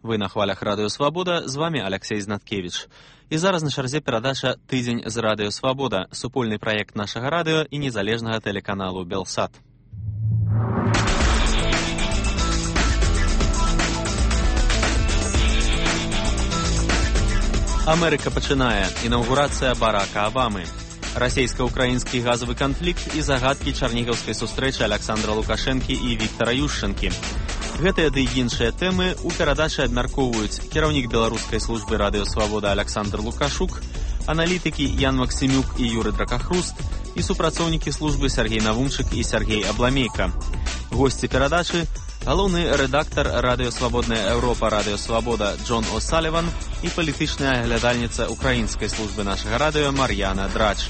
Вы на хвалях Радыё Свабода, з вами Алексей Знаткевич. І зараз на чарзе перадача «Тыдзень з Радыё Свабода», супольны праект нашага радыё і незалежнага тэлеканалу «Белсат». Амерыка пачынае. Інаўгурацыя Барака Абамы. Расійска-украінскі газавы канфлікт і загадкі чарнігаўскай сустрэчы Александра Лукашэнкі і Віктара Ющэнкі. Гэтыя ды іншыя тэмы ў перадачы абмяркоўваюць кіраўнік беларускай службы Радыё Свабода Александр Лукашук, аналітыкі Ян Максімюк і Юры Дракахруст і супрацоўнікі службы Сергей Навумчык і Сергей Абламейка. Госці перадачы – галоўны рэдактар Радыё Свабодная Еўропа Радыё Свабода Джон О'Саліван і палітычная аглядальніца украінскай службы нашага радыё Мар'яна Драч.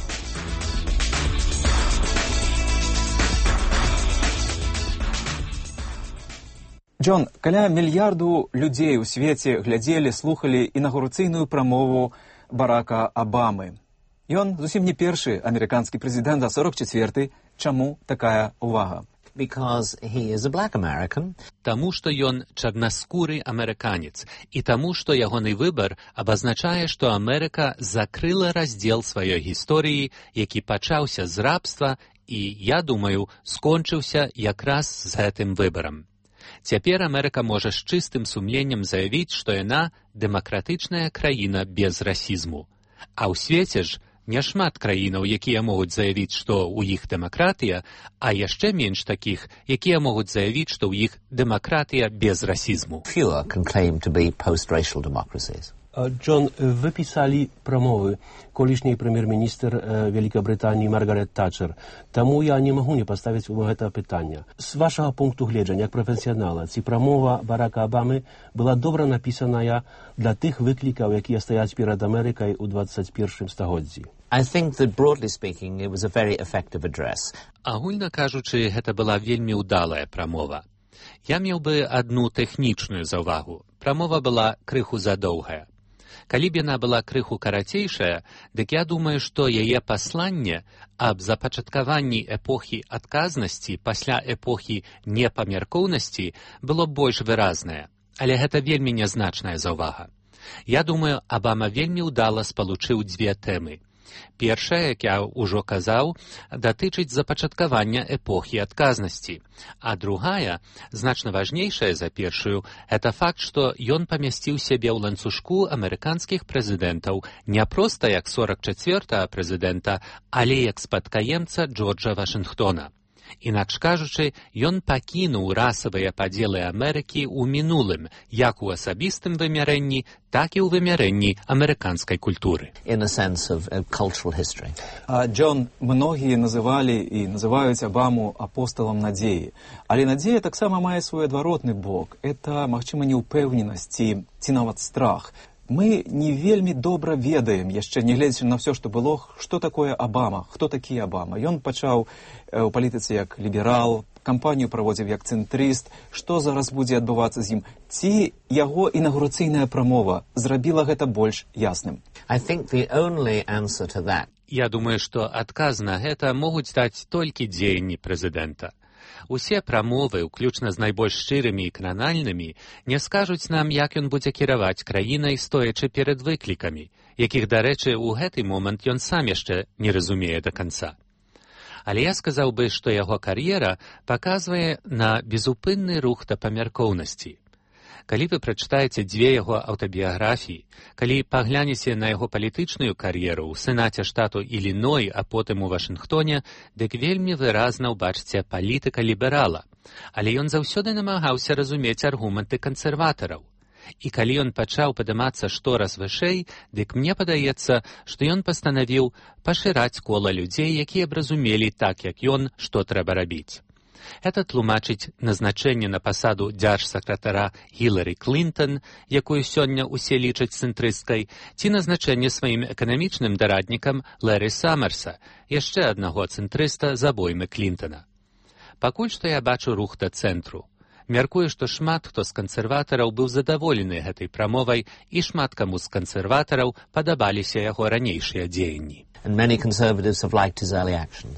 Джон, каля мільярду людзей у свеце глядзелі, слухалі інаўгурацыйную прамову Барака Абамы. Ён зусім не першы амерыканскі прэзідэнт, а 44-й. Чаму такая увага? Because he is a black American. Таму, што ён чарнаскуры амерыканец, і таму, што ягоны выбар абазначае, што Амерыка закрыла раздзел сваёй гісторыі, які пачаўся з рабства і, я думаю, скончыўся якраз з гэтым выбарам. Цяпер Амерыка можа з чыстым сумленнем заявіць, што яна дэмакратычная краіна без расізму. А ў свеце ж няшмат краінаў, якія могуць заявіць, што ў іх дэмакратыя, а яшчэ менш такіх, якія могуць заявіць, што ў іх дэмакратыя без расізму. Fewer can claim to be post-racial democracies. John, wy pisali promowy колишній прем'єр-міністр Великобританії Маргарет Тачер. Тому я не можу не поставити це питання. З вашого пункту гледження, як професіонала, ці промова Барака Обами була добре написана для тих викликів, які стоять перед Америкою у 21 стагоддзі? I think that, broadly speaking, it was a very effective address. Агульна кажучы, гэта была вельмі ўдалая прамова. Я меў бы адну тэхнічную заўвагу. Прамова была крыху задоўгая. Калі б яна была крыху карацейшая, дык я думаю, што яе пасланне аб запачаткаванні эпохі адказнасці пасля эпохі непамяркоўнасці было больш выразнае. Але гэта вельмі нязначная заўвага. Я думаю, Абама вельмі ўдала спалучыў дзве тэмы. Першая, як я ўжо казаў, датычыць запачаткавання эпохі адказнасці. А другая, значна важнейшая за першую, гэта факт, што ён памясціў сябе ў ланцужку амерыканскіх прэзідэнтаў не проста як 44-го прэзідэнта, але як спадкаемца Джорджа Вашынгтона. Інакш кажучы, ён пакінуў расавыя падзелы Амерыкі ў мінулым, як у асабістым вымярэнні, так і ў вымярэнні амерыканскай культуры. In a sense of cultural history. Джон, многія называлі і называюць Абаму апосталам надзеі. Але надзея таксама мае свой адваротны бок. Это, магчыма, неўпэўненасць ці нават страх. Мы не вельмі добра ведаем, яшчэ не гледзячы на ўсё, што было, што такое Абама, хто такі Абама. Ён пачаў у палітыцы як ліберал, кампанію праводзіў як цэнтрыст. Што зараз будзе адбывацца з ім? Ці яго інаўгурацыйная прамова зрабіла гэта больш ясным? I think the only answer to that. Я думаю, што адказ на гэта могуць даць толькі дзеянні прэзідэнта. Усе прамовы, уключна з найбольш шчырымі і кранальнымі, не скажуць нам, як ён будзе кіраваць краінай, стоячы перад выклікамі, якіх, дарэчы, у гэты момант ён сам яшчэ не разумее да канца. Але я сказаў бы, што яго кар'ера паказвае на безупынны рух да памяркоўнасці. Калі вы прачытаеце дзве яго аўтабіяграфіі, калі паглянеце на яго палітычную кар'еру ў сенаце штату Іліной, а потым у Вашынгтоне, дык вельмі выразна ўбачыце палітыка ліберала. Але ён заўсёды намагаўся разумець аргументы кансерватараў. І калі ён пачаў падымацца штораз вышэй, дык мне падаецца, што ён пастанавіў пашыраць кола людзей, якія б разумелі так, як ён, што трэба рабіць. Это тлумачыць назначэнне на пасаду дзяржсакратара Гілары Клінтон, якую сёння ўсе лічаць цэнтрысткай, ці назначэнне сваім эканамічным дараднікам Лэры Саммерса, яшчэ аднаго цэнтрыста з абоймы Клінтона. Пакуль што я бачу рух да цэнтру. Мяркую, што шмат хто з кансерватараў быў задаволены гэтай прамовай, і шмат каму з кансерватараў падабаліся яго ранейшыя дзеянні. And many conservatives have liked his early actions.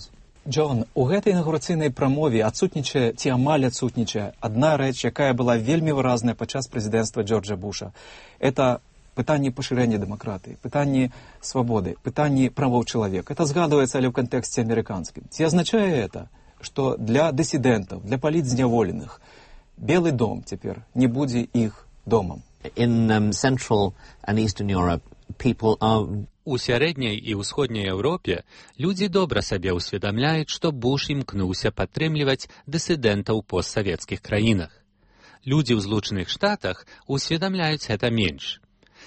Джон, у гэтай інаўгурацыйнай прамове адсутнічае ці амаль адсутнічае адна рэч, якая была вельмі выразная падчас прэзідэнцтва Джорджа Буша. Это пытанне пашырэння дэмакратыі, пытанне свабоды, пытанне правоў чалавека. Это згадваецца, але ў кантэксце амерыканскім. Ці азначае это, што для дысідэнтаў, для палітзняволеных Белы дом цяпер не будзе іх домам? In Central and Eastern Europe, people are... У сярэдняй і ўсходняй Еўропе людзі добра сабе ўсведамляюць, што Буш імкнуўся падтрымліваць дысідэнтаў у постсавецкіх краінах. Людзі ў Злучаных Штатах усведамляюць гэта менш.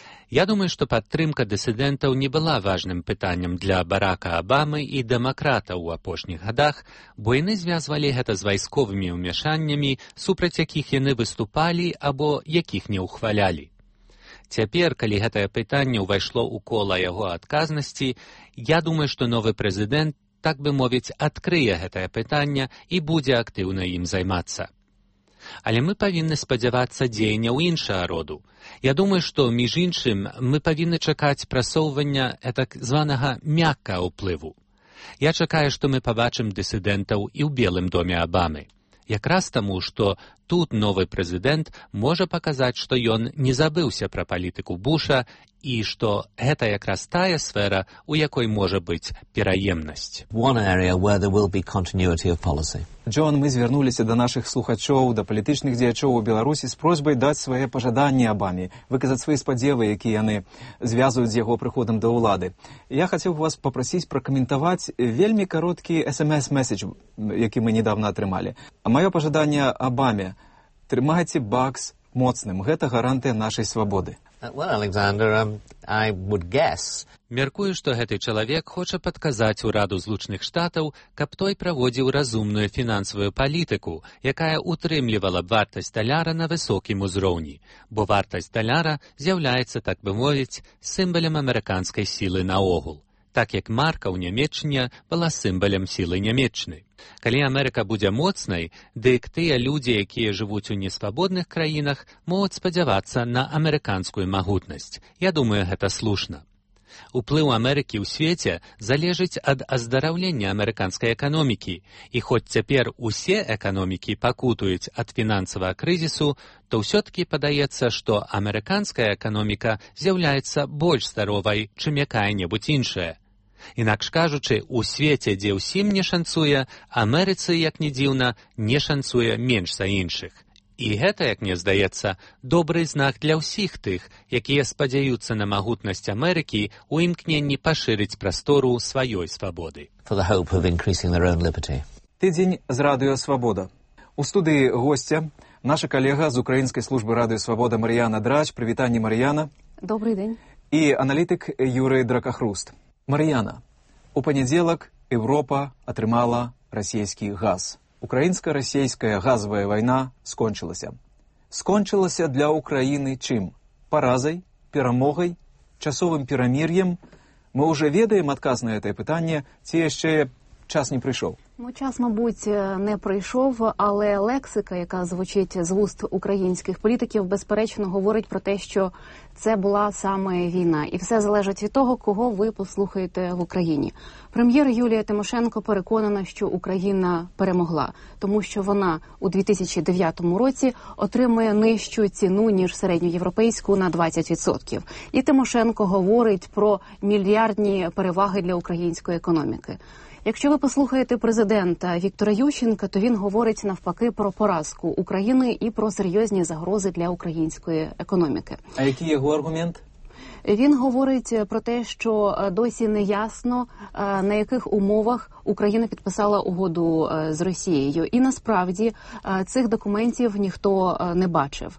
Я думаю, што падтрымка дысідэнтаў не была важным пытаннем для Барака Абамы і дэмакратаў у апошніх гадах, бо яны звязвалі гэта з вайсковымі ўмяшаннямі, супраць якіх яны выступалі або якіх не ўхвалялі. Цяпер, калі гэтае пытанне ўвайшло ў кола яго адказнасці, я думаю, што новы прэзідэнт, так бы мовіць, адкрые гэтае пытанне і будзе актыўна ім займацца. Але мы павінны спадзявацца дзеянняў іншага роду. Я думаю, што, між іншым, мы павінны чакаць прасоўвання гэтак званага мяккага ўплыву. Я чакаю, што мы пабачым дысідэнтаў і ў Белым доме Абамы. Якраз таму, што тут новы прэзідэнт можа паказаць, што ён не забыўся пра палітыку Буша і што гэта якраз тая сфера, у якой можа быць пераемнасць. One area where there will be continuity of policy. Джон, мы звярнуліся да нашых слухачоў, да палітычных дзеячоў у Беларусі з просьбай даць свае пажаданні Абаме, выказаць свае спадзевы, якія яны звязваюць з яго прыходам да ўлады. Я хацеў вас папрасіць пракаментаваць вельмі кароткі SMS-месседж, які мы недавно атрымалі. А маё пажаданне Абаме: трымайце бакс моцным, гэта гарантыя нашай свабоды. Well, Alexander, I would guess... Мяркую, што гэты чалавек хоча падказаць ураду Злучаных Штатаў, каб той праводзіў разумную фінансавую палітыку, якая утрымлівала б вартасць даляра на высокім узроўні, бо вартасць даляра з'яўляецца, так бы мовіць, сімвалем амерыканскай сілы наогул, так як марка ў Нямеччыне была сімвалем сілы Нямеччыны. Калі Амерыка будзе моцнай, дык тыя людзі, якія жывуць у несвабодных краінах, могуць спадзявацца на амерыканскую магутнасць. Я думаю, гэта слушна. Уплыў Амерыкі ў свеце залежыць ад аздараўлення амерыканскай эканомікі, і хоць цяпер усе эканомікі пакутуюць ад фінансавага крызісу, то ўсё-такі падаецца, што амерыканская эканоміка з'яўляецца больш здаровай, чым якая-небудзь іншая. Інакш кажучы, у свеце, дзе ўсім не шанцуе, Амерыцы, як ні дзіўна, не шанцуе менш за іншых. І гэта, як мне здаецца, добры знак для ўсіх тых, якія спадзяюцца на магутнасць Амерыкі ў імкненні пашырыць прастору сваёй свабоды. For the hope of increasing their own liberty. Тыдзень з радыё «Свабода». У студыі госця наша калега з украінскай службы радыё «Свабода» Мар'яна Драч. Прывітанне, Мар'яна. Добрый дзень. І аналітык Юрый Дракахруст. Мар'яна, у панядзелак Еўропа атрымала расійскі газ. Украінска-расійская газавая вайна скончылася. Скончылася для Украіны чым? Паразай, перамогай, часовым перамір'ем? Мы ўжо ведаем адказ на гэтае пытанне, ці яшчэ час не прыйшоў? Ну, час, мабуть, не прийшов, але лексика, яка звучить з вуст українських політиків, безперечно говорить про те, що це була саме війна. І все залежить від того, кого ви послухаєте в Україні. Прем'єр Юлія Тимошенко переконана, що Україна перемогла, тому що вона у 2009 році отримує нижчу ціну, ніж середньоєвропейську на 20%. І Тимошенко говорить про мільярдні переваги для української економіки. Якщо ви послухаєте президента Віктора Ющенка, то він говорить навпаки про поразку України і про серйозні загрози для української економіки. А який його аргумент? Він говорить про те, що досі не ясно, на яких умовах Україна підписала угоду з Росією. І насправді цих документів ніхто не бачив.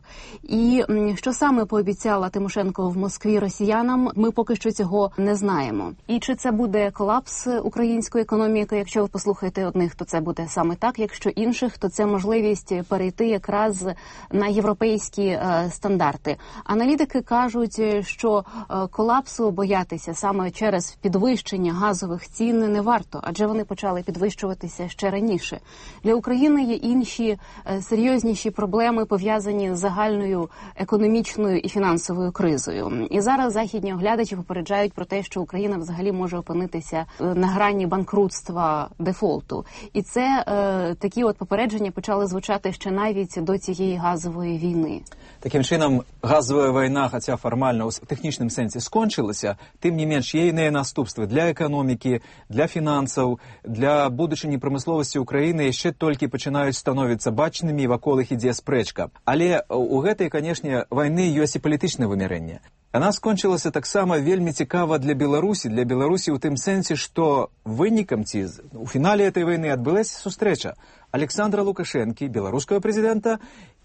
І що саме пообіцяла Тимошенко в Москві росіянам, ми поки що цього не знаємо. І чи це буде колапс української економіки? Якщо ви послухаєте одних, то це буде саме так. Якщо інших, то це можливість перейти якраз на європейські стандарти. Аналітики кажуть, що що колапсу боятися саме через підвищення газових цін не варто, адже вони почали підвищуватися ще раніше. Для України є інші серйозніші проблеми, пов'язані з загальною економічною і фінансовою кризою. І зараз західні оглядачі попереджають про те, що Україна взагалі може опинитися на грані банкрутства, дефолту. І це такі от попередження почали звучати ще навіть до цієї газової війни. Таким чином, газова війна, хоча формально у технічному сенсі скончилася, тим не менш є і наступства для економіки, для фінансів, для будучині промисловості України ще тільки починають становитися бачними, і вакол їх іде спречка. Але у гэтай, звісно, війни є і політичне вимірення. Вона скончилася так само вельми цікаво для Білорусі у тим сенсі, що винником у фіналі цієї війни відбулася зустріча Олександра Лукашенки, білоруського президента,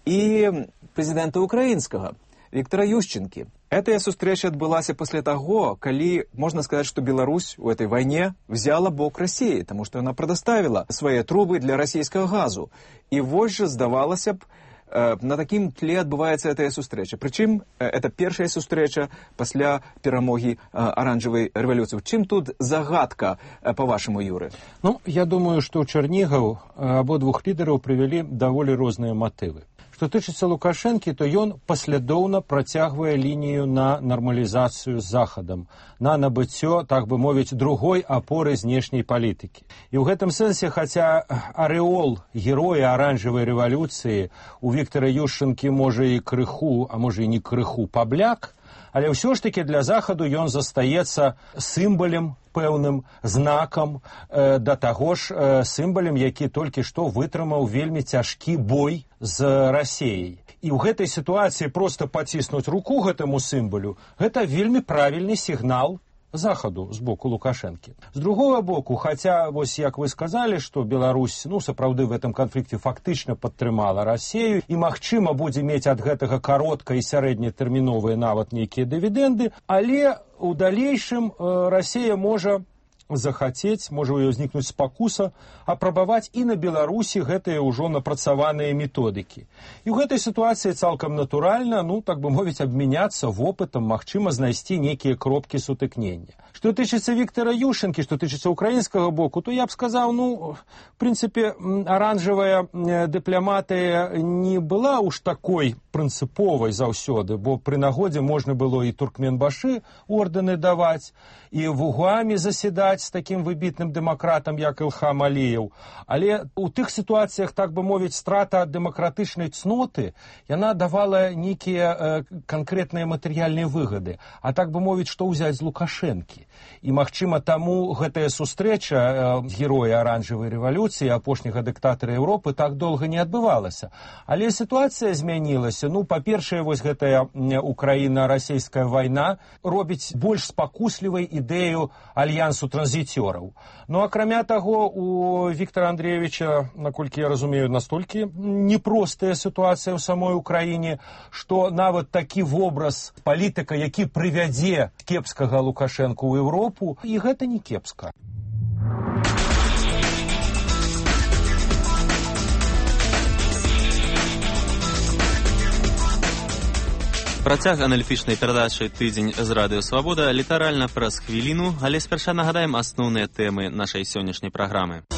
і президента українського Віктора Ющенки. Эта встреча отбылась после того, коли, можно сказать, что Беларусь в этой войне взяла бок России, потому что она предоставила свои трубы для российского газу. И вот же, здавалося б, на таким тле отбывается эта встреча. Причем это первая встреча после перемоги оранжевой революции. Чим тут загадка, по-вашему, Юры? Ну, я думаю, что Чернигов обоих лидеров привели довольно разные мотивы. Што тычыцца Лукашэнкі, то ён паслядоўна працягвае лінію на нармалізацыю з Захадам, на набыццё, так бы мовіць, другой апоры знешняй палітыкі. І ў гэтым сэнсе, хаця арэол героя аранжавай рэвалюцыі у Віктара Ющэнкі можа і крыху, а можа і не крыху пабляк, але ўсё ж такі для Захаду ён застаецца сімвалем, пэўным знакам, да таго ж сімвалем, які толькі што вытрымаў вельмі цяжкі бой з Расіяй. І ў гэтай сітуацыі проста паціснуць руку гэтаму сімвалю, гэта вельмі правільны сігнал Захаду з боку Лукашэнкі. З другого боку, хаця, вось як вы сказалі, што Беларусь, сапраўды в гэтым канфлікце фактычна падтрымала Расію і, магчыма, будзе мець ад гэтага каротка і сярэднетэрміновыя нават нейкія дывідэнды, але у далейшым Расія можа захацець, можа ў ёй узнікнуць спакуса, апрабаваць і на Беларусі гэтыя ўжо напрацаваныя методыкі. І ў гэтай сітуацыі цалкам натуральна, так бы мовіць, абмяняцца вопытам, магчыма, знайсці нейкія кропкі сутыкнення. Што тычыцца Віктара Ющэнкі, што тычыцца украінскага боку, то я б сказаў, в прынцыпе, аранжавая дыпламатыя не была уж такой прынцыповай заўсёды, бо пры нагодзе можна было і Туркменбашы ордэны даваць, і вугамі заседаць з такім выбітным дэмакратам, як Ілхам Алієў. Але у тых сітуацыях, так бы мовіць, страта дэмакратычнай цноты, яна давала нейкія канкрэтныя матэрыяльныя выгады. А так бы мовіць, што ўзяць з Лукашэнкі. І, магчыма, таму гэтая сустрэча героя аранжавай рэвалюцыі, апошняга дыктатара Еўропы, так доўга не адбывалася. Але сітуацыя змянілася. Па-першае, вось гэтая Украіна-расійская вайна робіць больш спакуслівай ідэю альянсу транзіцёраў. Акрамя таго, у Віктара Андрейевича, наколькі я разумею, настолькі непростая сітуацыя ў самой Украіне, што нават такі вобраз палітыка, які прывядзе кепскага Лукашэнку ў Еўропу, і гэта не кепска. Працяг аналітычнай перадачы «Тыдзень з Радыё Свабода» літаральна праз хвіліну, але спярша нагадаем асноўныя тэмы нашай сённяшняй праграмы.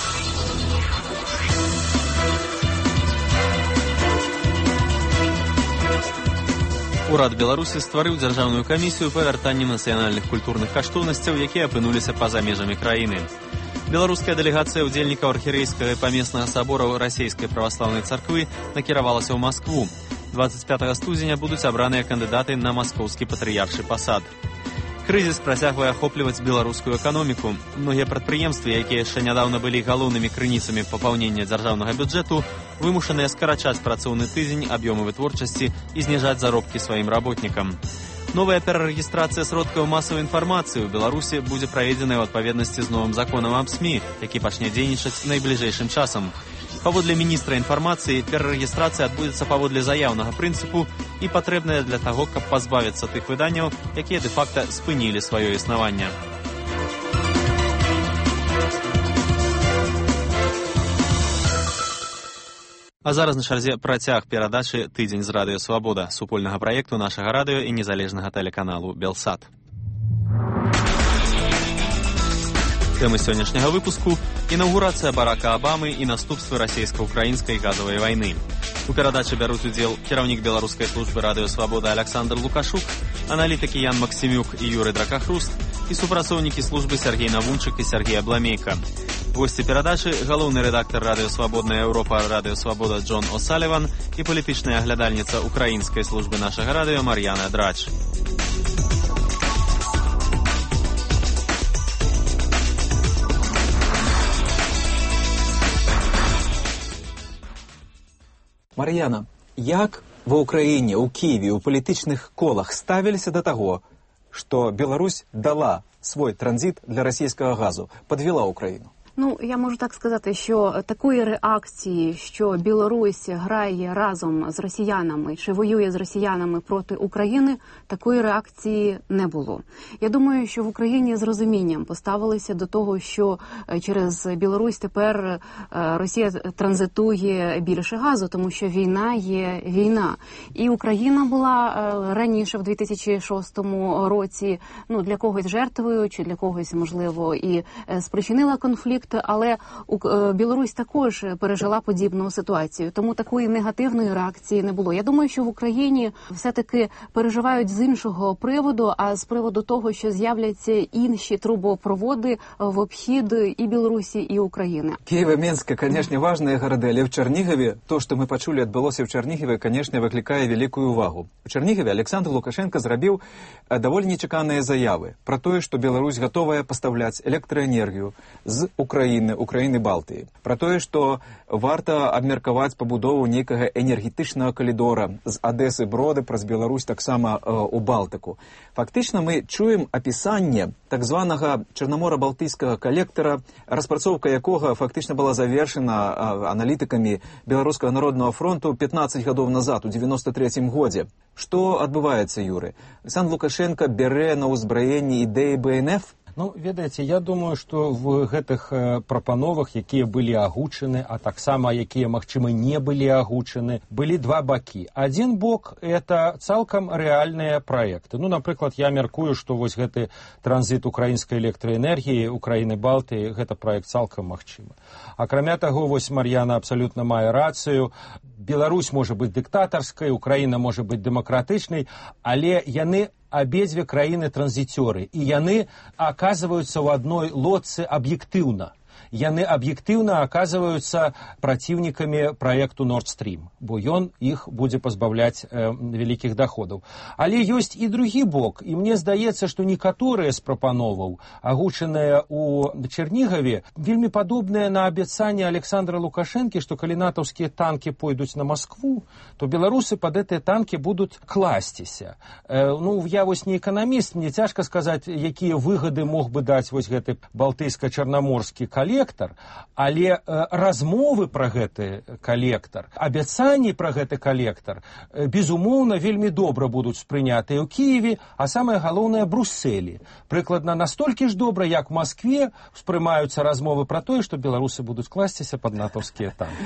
Урад Беларусі стварыў дзяржаўную камісію па вяртанні нацыянальных культурных каштоўнасцяў, якія апынуліся па-за межамі краіны. Беларуская дэлегацыя ўдзельнікаў архірэйскага і памеснага сабораў расійскай праваслаўнай царквы накіравалася ў Маскву. 25 студзеня будуць абраныя кандыдаты на маскоўскі патрыяршы пасад. Крызіс працягвае ахопліваць беларускую эканоміку. Многія прадпрыемствы, якія яшчэ нядаўна былі галоўнымі крыніцамі папаўнення дзяржаўнага бюджэту, вымушаныя скарачаць працоўны тыдзень, аб'ёмы вытворчасці і зніжаць заробкі сваім работнікам. Новая перарэгістрацыя сродкаў масавай інфармацыі ў Беларусі будзе праведзеная ў адпаведнасці з новым законам аб СМІ, які пачне дзейнічаць найбліжэйшым часам. Паводле міністра інфармацыі, перарэгістрацыя адбудзецца паводле заяўнага прынцыпу і патрэбная для таго, каб пазбавіцца тых выданняў, якія дэ-факта спынілі сваё існаванне. А зараз на чарзе працяг перадачы «Тыдзень з радыё Свабода», супольнага праекту нашага радыё і незалежнага тэлеканалу «Белсат». Тэмы сённяшняга выпуску – інаўгурацыя Барака Абамы і наступствы расійска-украінскай газавай вайны. У перадачы бяруць удзел кіраўнік беларускай службы радыё Свабода Александр Лукашук, аналітыкі Ян Максімюк і Юрый Дракахруст і супрацоўнікі службы Сергей Навунчык і Сергей Абламейка. Госці перадачы – галоўны рэдактар радыё Свабодная Еўропа радыё Свабода Джон О'Саліван і палітычная аглядальніца украінскай службы нашага радыё Мар'яна Драч. Мар'яна, як ва ўкраіне, у Киеве, у палітычных колах ставіліся да таго, што Беларусь дала свой транзит для расійскага газу, падвела Україну? Ну, я можу так сказати, що такої реакції, що Білорусь грає разом з росіянами чи воює з росіянами проти України, такої реакції не було. Я думаю, що в Україні з розумінням поставилися до того, що через Білорусь тепер Росія транзитує більше газу, тому що війна є війна. І Україна була раніше, в 2006 році, ну, для когось жертвою, чи для когось, можливо, і спричинила конфлікт. Але Білорусь також пережила подібну ситуацію, тому такої негативної реакції не було. Я думаю, що в Україні все-таки переживають з іншого приводу, а з приводу того, що з'являться інші трубопроводи в обхід і Білорусі, і України. Киев и Минск, конечно, важные города, але в Чернигове, то, что мы почули, отбылося в Чернигове, конечно, выкликае великую увагу. В Чернигове Александр Лукашенко зрабіў довольно нечаканные заявы про то, что Беларусь готовая поставлять электроэнергию з Украины Балтыі. Про тое, што варта абмеркаваць пабудову нейкага энергетычнага калідора з Адэсы Броды праз Беларусь таксама у Балтыку. Фактычна мы чуем апісанне так званага Чарнамора-Балтыйскага калектара, распрацоўка якога фактычна была завершена аналітыкамі Беларускага народнага фронту 15 гадоў назад, у 93-м годзе. Што адбываецца, Юры? Александр Лукашенко бярэ на ўзбраенне ідэі БНФ? Ну, ведаеце, я думаю, што в гэтых прапановах, якія былі агучаны, а таксама якія, магчыма, не былі агучаны, былі два бакі. Адзін бок – это цалкам рэальныя праекты. Ну, напрыклад, я мяркую, што вось гэты транзит украінскай электраэнергіі, Украіны Балтыі, гэта праект цалкам магчымы. Акрамя таго, вось Мар'яна абсалютна мае рацыю. Беларусь можа быць дыктатарскай, Украіна можа быць дэмакратычнай, але яны абедзве краіны-транзіцёры, і яны аказваюцца ў адной лодцы аб'ектыўна. Яны аб'ектыўна аказваюцца праціўнікамі праекту Nord Stream, бо ён іх будзе пазбаўляць вялікіх даходаў. Але ёсць і другі бок, і мне здаецца, што некаторыя з прапановаў, агучаныя ў Чернігаве, вельмі падобныя на абяцанне Александра Лукашэнкі, што калі натаўскія танкі пойдуць на Маскву, то беларусы пад гэтыя танкі будуць класціся. Ну, я вось не эканаміст, мне цяжка сказаць, якія выгады мог бы даць вось гэты балтыйска-чарнаморскі калектар, але размовы пра гэты калектар, абяцанні пра гэты калектар, безумоўна, вельмі добра будуць спрынятыя ў Киеве, а самае галоўнае Брусселі. Прыкладна настолькі ж добра, як в Москве спрымаюцца размовы пра тое, што беларусы будуць класціся пад натаўскія танкі.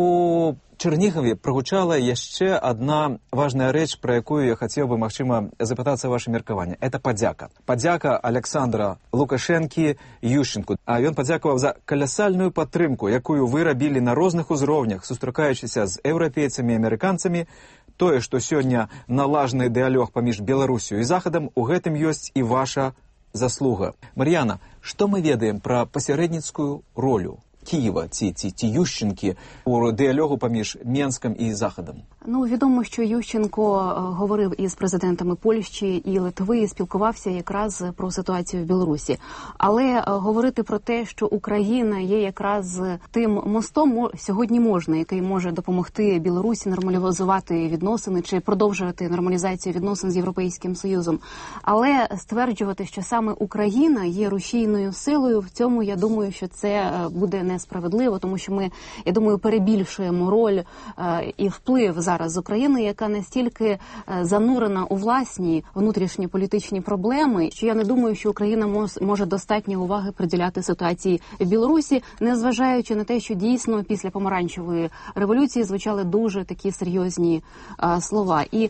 У Чернігові прогучала яшчэ одна важная рэч, про якую я хацеў бы, магчыма, запытацца ваше меркаванне. Это падзяка. Падзяка Александра Лукашэнкі Ющенку. А ён падзякаваў за калясальную падтрымку, якую вы рабілі на розных узроўнях, сустракаючыся з еўрапейцамі і амерыканцамі. Тое, што сёння налажаны дыялог паміж Беларусю і Захадам, у гэтым ёсць і ваша заслуга. Мар'яна, што мы ведаем пра пасярэдніцкую ролю Києва, ці Ющенки у діалогу поміж Мінськом і Заходом? Ну, відомо, що Ющенко говорив із президентами Польщі і Литви і спілкувався якраз про ситуацію в Білорусі. Але говорити про те, що Україна є якраз тим мостом, сьогодні можна, який може допомогти Білорусі нормалізувати відносини чи продовжувати нормалізацію відносин з Європейським Союзом. Але стверджувати, що саме Україна є рушійною силою, в цьому, я думаю, що це буде несправедливо, тому що ми, я думаю, перебільшуємо роль і вплив зараз з України, яка настільки занурена у власні внутрішні політичні проблеми, що я не думаю, що Україна може достатньо уваги приділяти ситуації в Білорусі, незважаючи на те, що дійсно після помаранчевої революції звучали дуже такі серйозні слова. І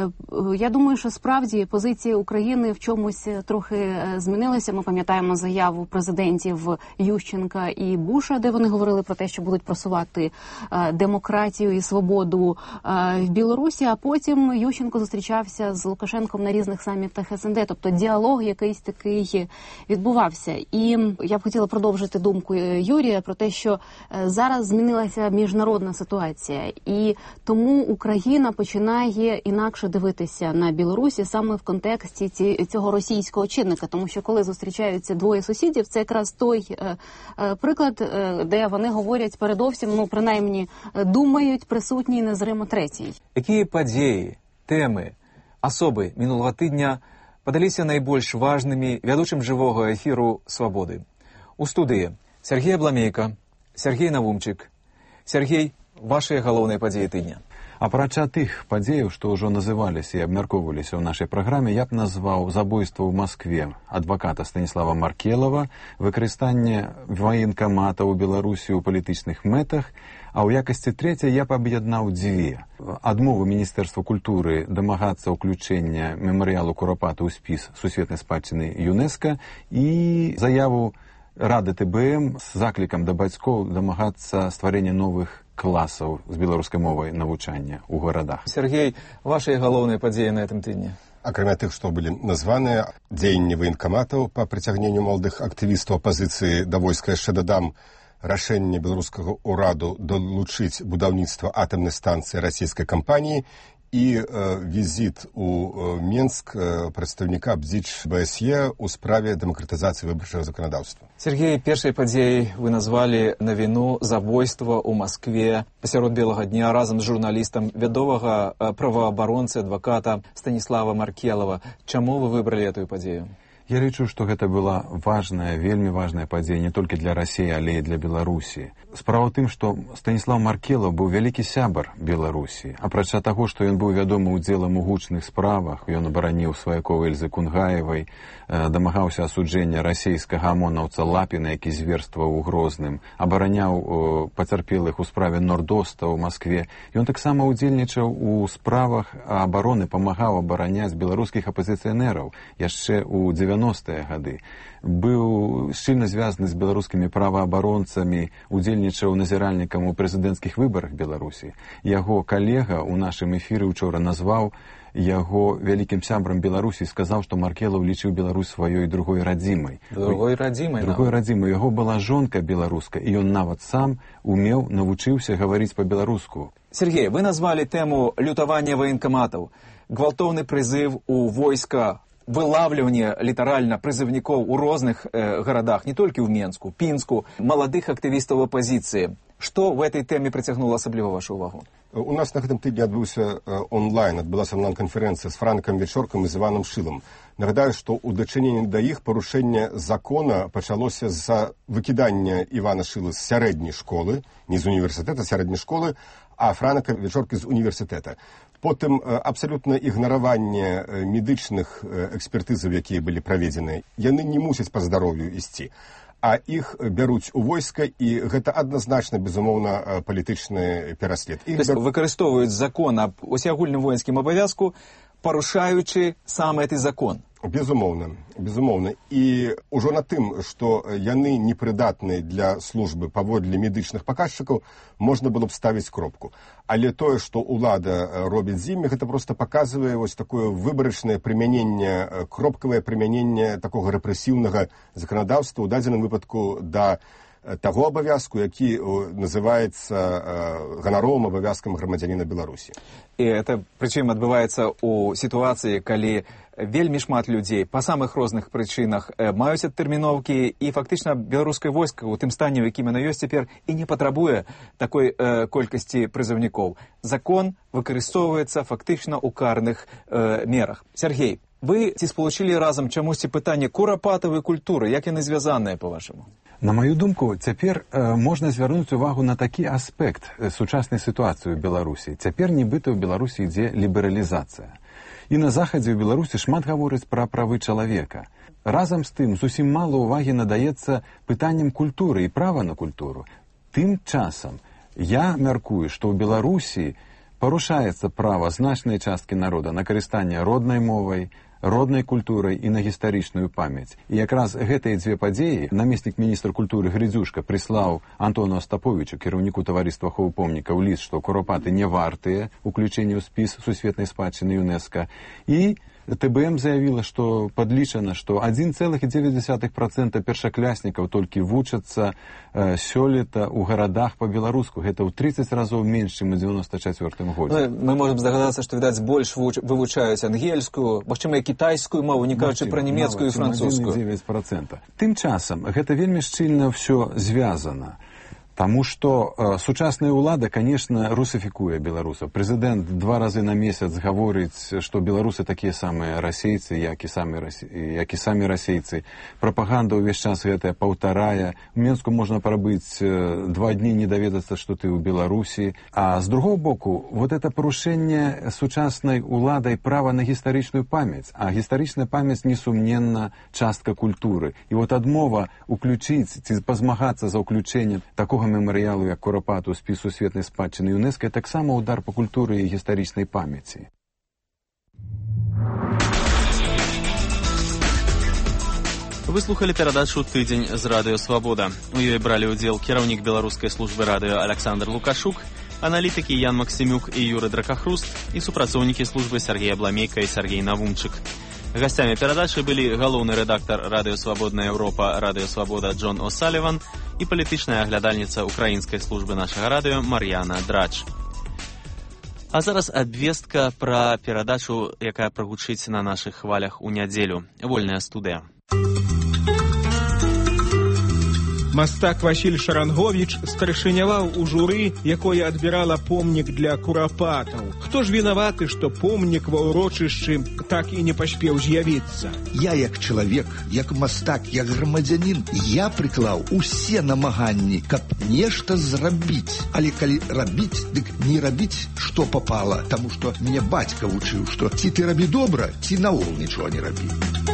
я думаю, що справді позиція України в чомусь трохи змінилася. Ми пам'ятаємо заяву президентів Ющенка і Буша, де вони говорили про те, що будуть просувати демократію і свободу в Білорусі, а потім Ющенко зустрічався з Лукашенком на різних самітах СНД, тобто діалог якийсь такий відбувався. І я б хотіла продовжити думку Юрія про те, що зараз змінилася міжнародна ситуація, і тому Україна починає інакше дивитися на Білорусі саме в контексті цього російського чинника, тому що коли зустрічаються двоє сусідів, це якраз той приклад, де вони говорять передовсім, принаймні думають, присутній незримо третій. Які події, теми, особи минулого тижня падаліся найбільш важними ведучим живого ефіру «Свободи»? У студії Сергій Абламейко, Сергій Навумчик. Сергій, ваші головні події тижня. Апрача тых падзеяў, што ўжо называліся і абмяркоўваліся ў нашай праграме, я б назваў забойства ў Маскве адваката Станіслава Маркелова, выкарыстанне ваенкамата ў Беларусі ў палітычных мэтах, а ў якасці трэцяй я б аб'яднаў дзве. Адмову Міністэрства культуры дамагацца ўключэння мемарыялу Курапата ў спіс сусветнай спадчыны ЮНЕСКО і заяву Рады ТБМ з заклікам да бацькоў дамагацца стварэння новых класаў з беларускай мовай навучання ў гарадах. Сергей, ваши галоўныя падзеі на гэтым тыдні? Акрамя тых, што былі названыя, дзеянні ваенкаматаў па прыцягненню маладых актывістаў апазіцыі да войска, яшчэ дадам рашэнне беларускага ўраду далучыць будаўніцтва атамнай станцыі расійскай кампаніі і візіт у Менск прадстаўніка БДЗ БСЕ ў справе дэмакратызацыі выбарчага заканадаўства. Сергей, першай падзеяй вы назвалі навіну забойства ў Маскве пасярод белага дня разам з журналістам вядомага праваабаронцы адваката Станіслава Маркелова. Чаму вы выбралі эту падзею? Я лічу, што гэта была важная, вельмі важная падзея не толькі для Расіі, але і для Беларусі. Справа ў тым, што Станіслав Маркелаў быў вялікі сябар Беларусі. Апрача таго, што ён быў вядомы ўдзелам у гучных справах, ён абараніў сваякоў Эльзы Кунгаевай, дамагаўся асуджэння расійскага амонаўца Лапіна, які зверстваў у Грозным, абараняў пацярпелых у справе Нордоста ў Маскве. Ён таксама ўдзельнічаў у справах абароны, памагаў абараняць беларускіх апазіцыянераў яшчэ ў 90-е гады. Быў шчыльна звязаны з беларускімі праваабаронцамі, удзельнічаў назіральнікам у прэзідэнцкіх выбарах Беларусі. Яго калега ў нашым эфіры учора назваў яго вялікім сябрам Беларусі, сказаў, што Маркелаў лічыў Беларусь сваёй другой радзімай. Другой радзімай? Другой радзімай. Яго была жонка беларуска, і ён нават сам умеў, навучыўся гаварыць па-беларуску. Сергей, вы назвалі тэму лютавання ваенкаматаў, гвалтоўны прызыв у войска, вылавліванне літаральна прызыўнікоў у розных гарадах, не толькі ў Менску, Пінску, маладых актывістаў апазіцыі. Што в этой тэме прыцягнула асабліва вашу ўвагу? У нас на гэтым тыдні адбыўся онлайн, адбылася онлайн-канферэнцыя з Франкам Вечоркам і з Іваном Шылам. Нагадаю, што ў дачыненні да іх парушэнне закона пачалося з-за выкідання Івана Шылы з сярэдняй школы, не з універсітэта, сярэдняй школы, а Франка Вечоркі з універсітэта. Потым абсалютна ігнараванне медычных экспертызаў, якія былі праведзеныя. Яны не мусяць па здароўю ісці, а іх бяруць у войска, і гэта адназначна, безумоўна, палітычны пераслед. Выкарыстоўваюць закон аб усеагульным воінскім абавязку, парушаючы сам гэты закон. Безумоўна, безумоўна. І ўжо на тым, што яны непрыдатныя для службы паводле медычных паказчыкаў, можна было б ставіць кропку. Але тое, што ўлада робіць з імі, гэта проста паказвае вось такое выбарачнае прымяненне, кропкавае прымяненне такога рэпрэсіўнага заканадаўства, у дадзеным выпадку да таго абавязку, які называецца ганаровым абавязкам грамадзяніна Беларусі. І это, прычым, адбываецца ў сітуацыі, калі вельмі шмат людзей па самых розных прычынах маюць адтэрміноўкі, і фактычна беларускае войска ў тым стане, у якім яно ёсць цяпер, і не патрабуе такой колькасці прызыўнікоў. Закон выкарыстоўваецца фактычна ў карных мерах. Сергей, вы ці спалучылі разам чамусьці пытанне курапатавай культуры, як яны звязаныя, па-вашаму? На маю думку, цяпер можна звярнуць увагу на такі аспект сучаснай сітуацыі ў Беларусі. Цяпер нібыта ў Беларусі ідзе лібералізацыя. І на захадзе ў Беларусі шмат гаворыць пра правы чалавека. Разам з тым, зусім мала ўвагі надаецца пытанням культуры і права на культуру. Тым часам я мяркую, што ў Беларусі парушаецца права значнай часткі народа на карыстанне роднай мовай, роднай культурай і на гістарычную памяць. І якраз гэтыя дзве падзеі намеснік міністра культуры Грыдзюшка прыслаў Антону Астаповічу, кіраўніку таварыства аховы помнікаў, ліст, што курапаты не вартыя уключэння ў спіс сусветнай спадчыны ЮНЕСКА. І ТБМ заявіла, што падлічана, што 1,9% першакляснікаў толькі вучацца сёлета ў гарадах па-беларуску. Гэта ў 30 разоў менш, чым у 94 годзе. Мы можам здагадацца, што, відаць, больш вывучаюць ангельскую, магчыма, і кітайскую мову, не кажучы пра нямецкую і французскую. 1,9%. Тым часам, гэта вельмі шчыльна ўсё звязана. Таму што сучасная ўлада, конечно, русафікуе беларусаў. Прэзідэнт 2 разы на месяц гаворыць, што беларусы такія самыя расейцы, як і самі расейцы. Прапаганда ўвесь час гэтая паўтарае. У Менску можна прабыць 2 дні, не даведацца, што ты ў Беларусі. А з другого боку, вот это парушэнне сучаснай уладай права на гістарычную памяць. А гістарычная памяць, несумненна, частка культуры. І вот адмова уключыць ці пазмагацца за ўключэнне такога мемарыялу, як курапат у спіс сусветнай спадчыны ЮНЕСКА, таксама удар па культуры і гістарычнай памяці. Вы слухали перадачу «Тыдзень» з Радыё Свабода. У ёй бралі ўдзел кіраўнік беларускай службы радыё Александр Лукашук, аналітыкі Ян Максімюк і Юры Дракахруст і супрацоўнікі службы Сергей Абламейка і Сергей Навумчык. Гасцямі перадачы былі галоўны рэдактар Радыё Свабодная Еўропа Радыё Свабода Джон О'Саліван і палітычная аглядальніца украінскай службы нашага радыё Мар'яна Драч. А зараз абвестка пра перадачу, якая прагучыць на нашых хвалях у нядзелю. Вольная студыя. Мастак Васіль Шаранговіч старшыняваў у журы, якое адбірала помнік для курапатаў. Хто ж вінаваты, што помнік ва ўрочышчы так і не паспеў з'явіцца? Я, як чалавек, як мастак, як грамадзянін, я прыклаў усе намаганні, каб нешта зрабіць. Але калі рабіць, дык не рабіць, што папала, таму што мне бацька вучыў, што ці ты рабі добра, ці наогул нічога не рабі.